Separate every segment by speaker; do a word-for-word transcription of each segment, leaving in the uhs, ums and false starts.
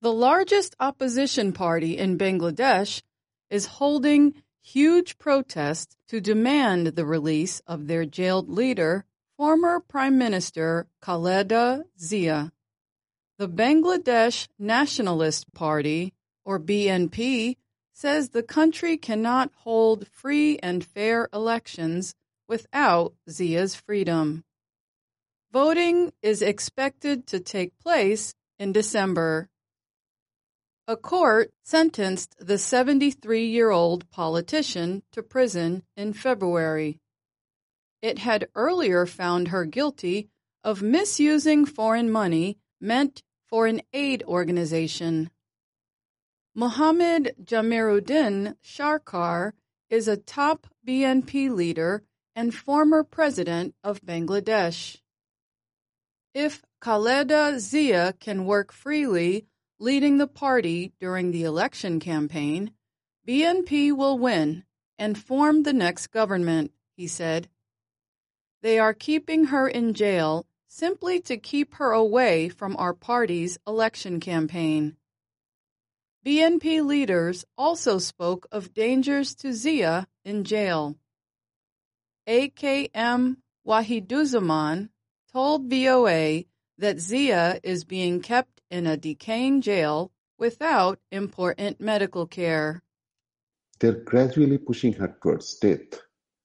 Speaker 1: The largest opposition party in Bangladesh is holding huge protests to demand the release of their jailed leader, former Prime Minister Khaleda Zia. The Bangladesh Nationalist Party, or B N P, says the country cannot hold free and fair elections without Zia's freedom. Voting is expected to take place in December. A court sentenced the seventy-three-year-old politician to prison in February. It had earlier found her guilty of misusing foreign money meant for an aid organization. Mohammed Jamiruddin Sharkar is a top B N P leader and former president of Bangladesh. If Khaleda Zia can work freely leading the party during the election campaign, B N P will win and form the next government, he said. They are keeping her in jail simply to keep her away from our party's election campaign. B N P leaders also spoke of dangers to Zia in jail. A K M Wahiduzzaman told V O A that Zia is being kept in a decaying jail without important medical care.
Speaker 2: They're gradually pushing her towards death.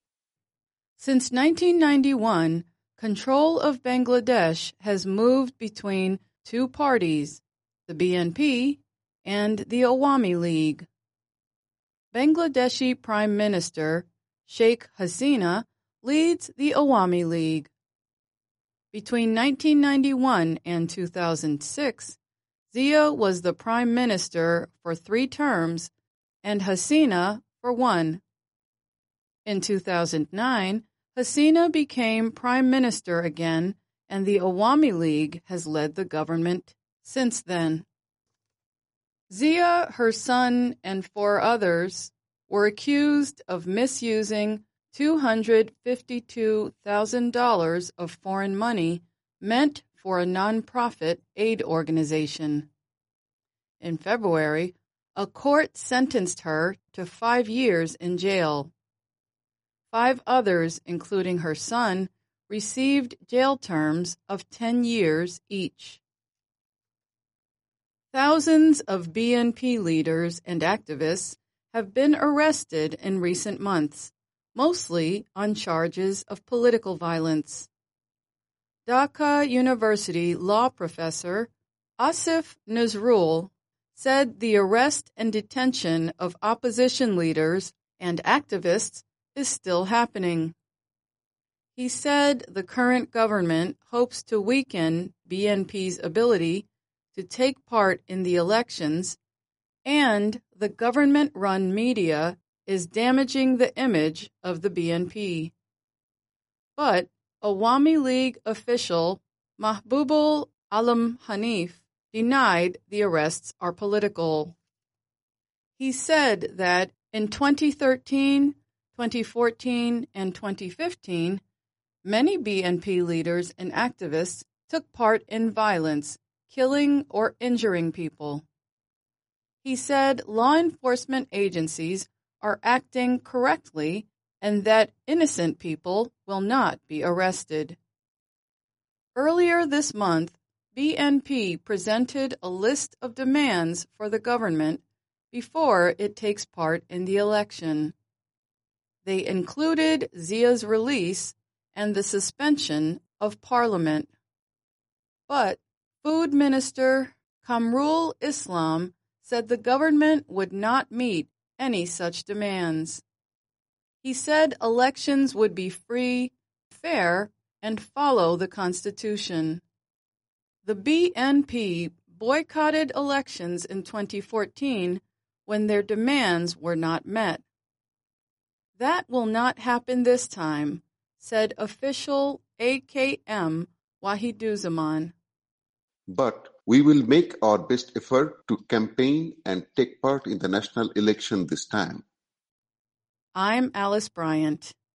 Speaker 1: Since nineteen ninety-one, control of Bangladesh has moved between two parties, the B N P and the Awami League. Bangladeshi Prime Minister Sheikh Hasina leads the Awami League. Between nineteen ninety-one and two thousand six, Zia was the prime minister for three terms and Hasina for one. In two thousand nine, Hasina became prime minister again, and the Awami League has led the government since then. Zia, her son, and four others were accused of misusing two hundred fifty-two thousand dollars of foreign money meant for a non-profit aid organization. In February, a court sentenced her to five years in jail. Five others, including her son, received jail terms of ten years each. Thousands of B N P leaders and activists have been arrested in recent months, mostly on charges of political violence. Dhaka University law professor Asif Nazrul said the arrest and detention of opposition leaders and activists is still happening. He said the current government hopes to weaken B N P's ability to take part in the elections, and the government-run media is damaging the image of the B N P. But Awami League official Mahbubul Alam Hanif denied the arrests are political. He said that in twenty thirteen, twenty fourteen, and twenty fifteen, many B N P leaders and activists took part in violence, killing or injuring people. He said law enforcement agencies are acting correctly and that innocent people will not be arrested. Earlier this month, B N P presented a list of demands for the government before it takes part in the election. They included Zia's release and the suspension of parliament. But Food Minister Kamrul Islam said the government would not meet any such demands. He said elections would be free, fair, and follow the Constitution. The B N P boycotted elections in twenty fourteen when their demands were not met. That will not happen this time, said official A K M Wahiduzzaman.
Speaker 2: But we will make our best effort to campaign and take part in the national election this time.
Speaker 1: I'm Alice Bryant.